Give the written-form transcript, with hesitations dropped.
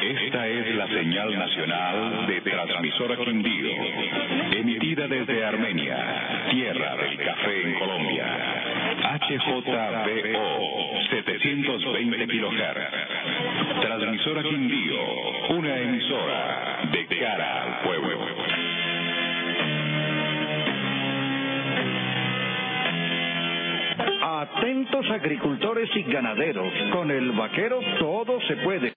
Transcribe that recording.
Esta es la señal nacional de Transmisora Quindío, emitida desde Armenia, tierra del café en Colombia. HJBO 720 kHz. Transmisora Quindío, una emisora de cara al pueblo. Atentos agricultores y ganaderos, con el vaquero todo se puede.